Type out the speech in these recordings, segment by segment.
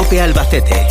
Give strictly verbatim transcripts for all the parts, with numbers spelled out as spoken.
COPE Albacete.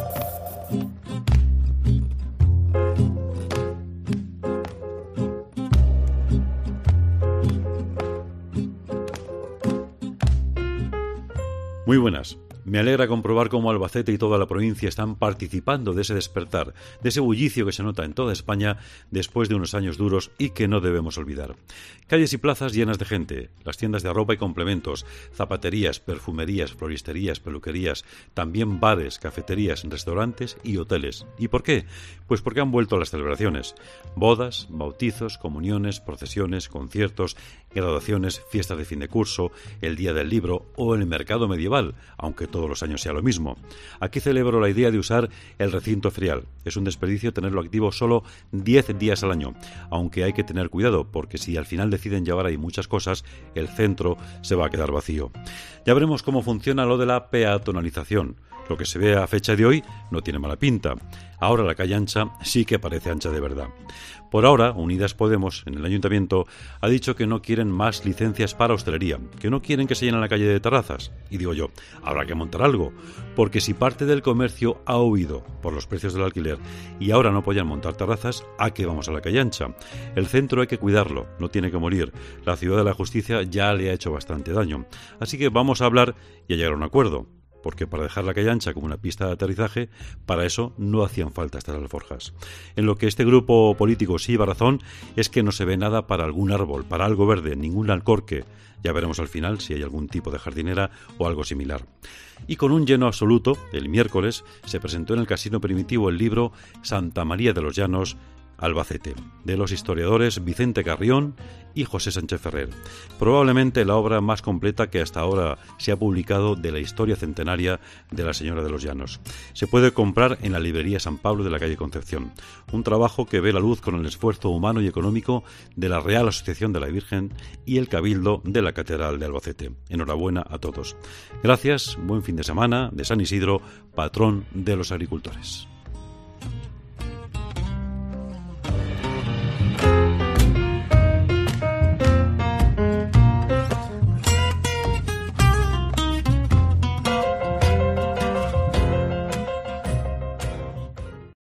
Muy buenas. Me alegra comprobar cómo Albacete y toda la provincia están participando de ese despertar, de ese bullicio que se nota en toda España después de unos años duros y que no debemos olvidar. Calles y plazas llenas de gente, las tiendas de ropa y complementos, zapaterías, perfumerías, floristerías, peluquerías, también bares, cafeterías, restaurantes y hoteles. ¿Y por qué? Pues porque han vuelto las celebraciones. Bodas, bautizos, comuniones, procesiones, conciertos, graduaciones, fiestas de fin de curso, el Día del Libro o el mercado medieval, aunque todos los años sea lo mismo. Aquí celebro la idea de usar el recinto ferial. Es un desperdicio tenerlo activo solo diez días al año, aunque hay que tener cuidado, porque si al final deciden llevar ahí muchas cosas, el centro se va a quedar vacío. Ya veremos cómo funciona lo de la peatonalización. Lo que se ve a fecha de hoy no tiene mala pinta. Ahora la calle ancha sí que parece ancha de verdad. Por ahora, Unidas Podemos, en el Ayuntamiento, ha dicho que no quieren más licencias para hostelería, que no quieren que se llene la calle de terrazas. Y digo yo, habrá que montar algo, porque si parte del comercio ha huido por los precios del alquiler y ahora no podían montar terrazas, ¿a qué vamos a la calle ancha? El centro hay que cuidarlo, no tiene que morir. La ciudad de la justicia ya le ha hecho bastante daño. Así que vamos a hablar y a llegar a un acuerdo. Porque para dejar la calle ancha como una pista de aterrizaje, para eso no hacían falta estas alforjas. En lo que este grupo político sí va razón es que no se ve nada para algún árbol, para algo verde, ningún alcorque. Ya veremos al final si hay algún tipo de jardinera o algo similar. Y con un lleno absoluto, el miércoles se presentó en el Casino Primitivo el libro Santa María de los Llanos, Albacete, de los historiadores Vicente Carrión y José Sánchez Ferrer. Probablemente la obra más completa que hasta ahora se ha publicado de la historia centenaria de la Señora de los Llanos. Se puede comprar en la librería San Pablo de la calle Concepción. Un trabajo que ve la luz con el esfuerzo humano y económico de la Real Asociación de la Virgen y el Cabildo de la Catedral de Albacete. Enhorabuena a todos. Gracias, buen fin de semana de San Isidro, patrón de los agricultores.